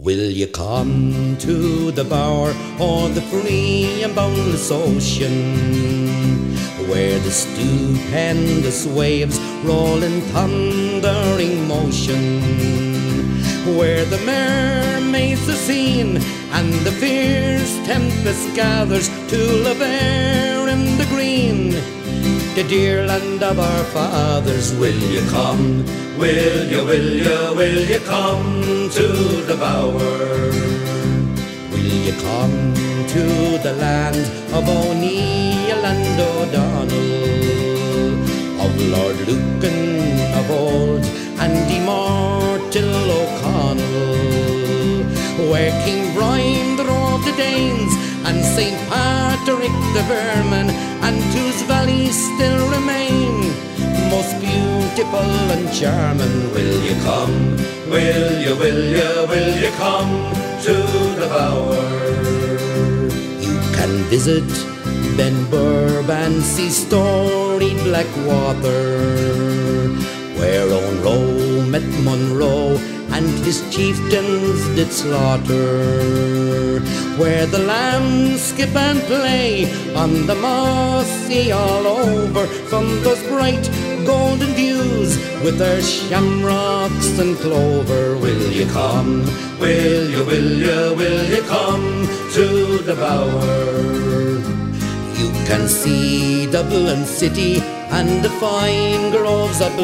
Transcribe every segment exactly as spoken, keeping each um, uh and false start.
Will you come to the bower of the free and boundless ocean, where the stupendous waves roll in thundering motion, where the mermaids are seen and the fierce tempest gathers to love air in the green, the dear land of our fathers? Will you come? Will you, will you, will you come to the bower? Will you come to the land of O'Neill and O'Donnell, of Lord Lucan of old and immortal O'Connell, where King Brian drove the Danes and Saint Patrick the Vermin, and whose valleys still remain most beautiful and charming? Will you come? Will you, will you, will you come to the bower? You can visit Benburb and see storied Blackwater, where Owen met Monroe and his chieftains did slaughter, where the lambs skip and play on the mossy all over, from those bright golden views with their shamrocks and clover. Will you come? Will you, will you, will you come to the bower? You can see Dublin city and the fine groves of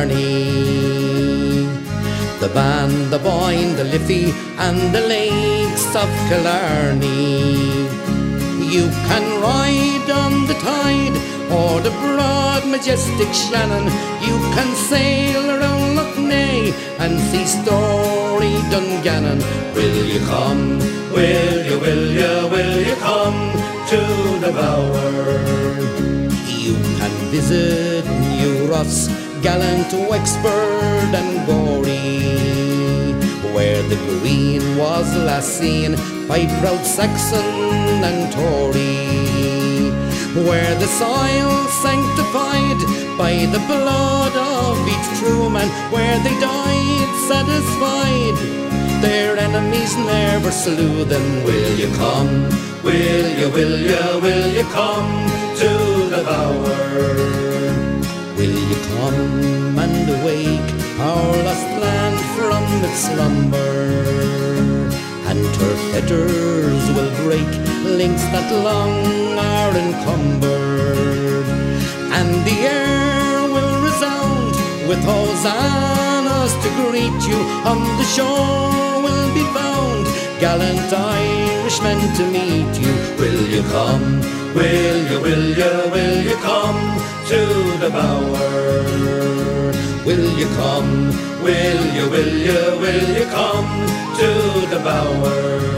Blarney, the Ban, the Boyne, the Liffey and the lakes of Killarney. You can ride on the tide or the broad majestic Shannon. You can sail around Lough Neagh and see story Dungannon. Will you come? Will you, will you, will you come to the bower? You can visit New Ross, gallant Wexford and Gorey, where the green was last seen by proud Saxon and Tory, where the soil sanctified by the blood of each true man, where they died satisfied their enemies never slew them. Will you come? Will you, will you, will you come to the bower? Will you come and awake our lost land from its slumber, and her fetters will break links that long are encumbered, and the air will resound with hosannas to greet you. On the shore will be found gallant Irishmen to meet you. Will you come? Will you, will you, will you come to the bower? Will you come? Will you, will you, will you come to the bower?